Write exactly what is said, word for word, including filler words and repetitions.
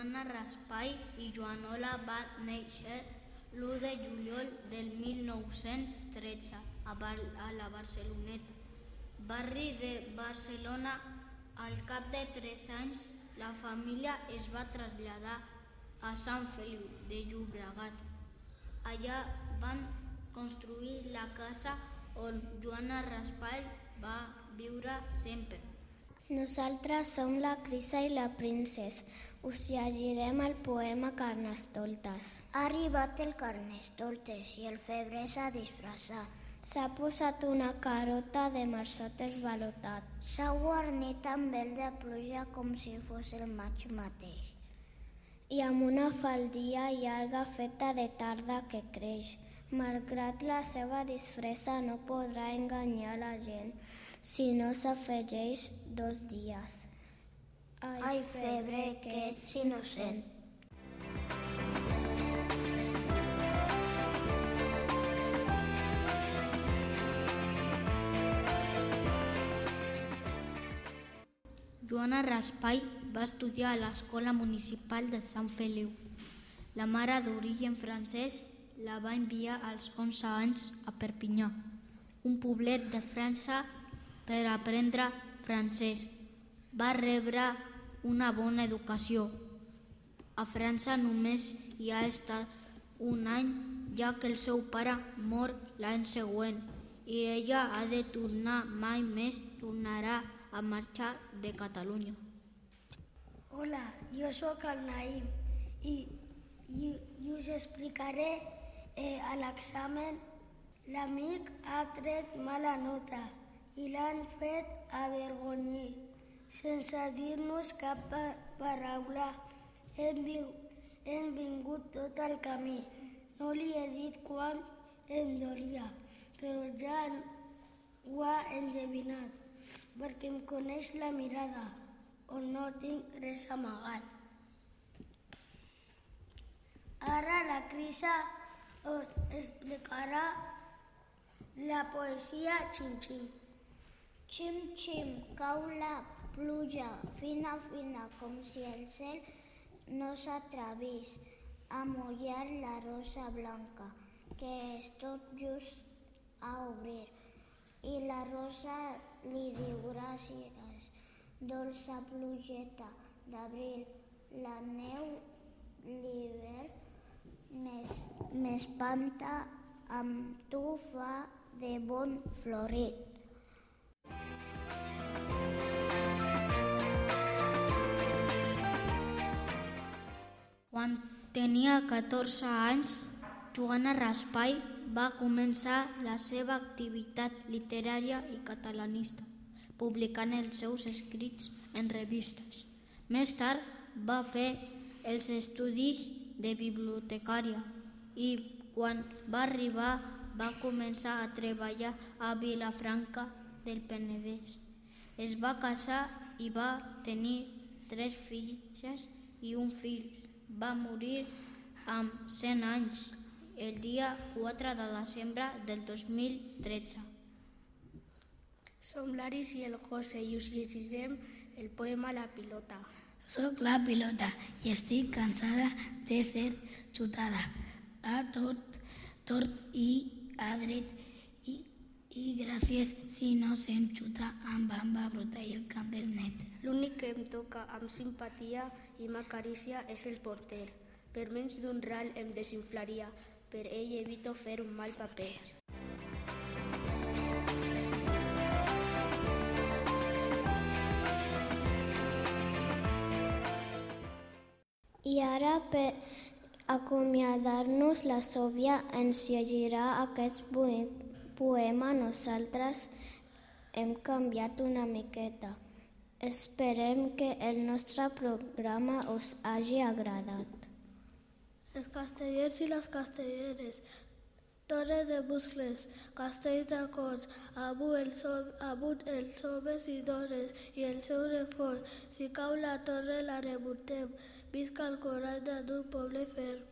Joana Raspall i Joanola va néixer l'u de juliol del mil nou-cents tretze a, Bar- a la Barceloneta, barri de Barcelona. Al cap de tres anys, la família es va traslladar a Sant Feliu de Llobregat. Allà van construir la casa on Joana Raspall va viure sempre. Nosaltres som la Crisa i la Princesa. Us llegirem el poema Carnestoltes. Ha arribat el Carnestoltes i el febrer s'ha disfressat. S'ha posat una carota de marçot esvalotat. S'ha guarnit amb vel de pluja com si fos el maig mateix. I amb una faldilla llarga feta de tarda que creix. Malgrat la seva disfressa no podrà enganyar la gent si no s'afegeix dos dies. Ai, Ai febre, que ets innocent. Joana Raspall va estudiar a l'Escola Municipal de Sant Feliu. La mare, d'origen francès, la va enviar als onze anys a Perpinyà, un poblet de França, per aprendre francès. Va rebre una bona educació. A França només hi ha estat un any, ja que el seu pare mor l'any següent i ella ha de tornar, mai més tornarà a marxar de Catalunya. Hola, jo sóc el Naïm i, i, i us explicaré eh, a l'examen. L'amic ha tret mala nota i l'han fet avergonyir sense dir-nos cap paraula. Hem, hem vingut tot el camí. No li he dit quan em dolia, però ja ho ha endevinat, perquè em coneix la mirada, on no tinc res amagat. Ara la Crisa us explicarà la poesia Xim Xim. Xim Xim, cau la pluja, fina fina, com si el cel no s'atrevís a mullar la rosa blanca, que és tot just a obrir. I la rosa li diu gràcies, dolça plugeta d'abril. La neu l'hivern m'espanta, amb tu fa de bon florit. Quan tenia catorze anys, Joana Raspall va començar la seva activitat literària i catalanista, publicant els seus escrits en revistes. Més tard va fer els estudis de bibliotecària i, quan va arribar, va començar a treballar a Vilafranca del Penedès. Es va casar i va tenir tres filles i un fill. Va morir amb cent anys, el dia quatre de desembre del dos mil tretze. Som l'Aris i el José i us llegirem el poema La pilota. Soc la pilota i estic cansada de ser xutada a tot, tort i a dret i, i gràcies si no se'm xuta amb bamba bruta i el camp és net. L'únic que em toca amb simpatia i m'acaricia és el porter. Per menys d'un ral em desinflaria, per ell evito fer un mal paper. I ara, per acomiadar-nos, la Sòvia ens llegirà aquest poema. Nosaltres hem canviat una miqueta. Esperem que el nostre programa us hagi agradat. Els castellers i les castelleres, torres de buscles, castells d'acords, amunt els homes i dones i el seu reforç. Si cau la torre la remuntem, visca el coratge d'un poble ferm.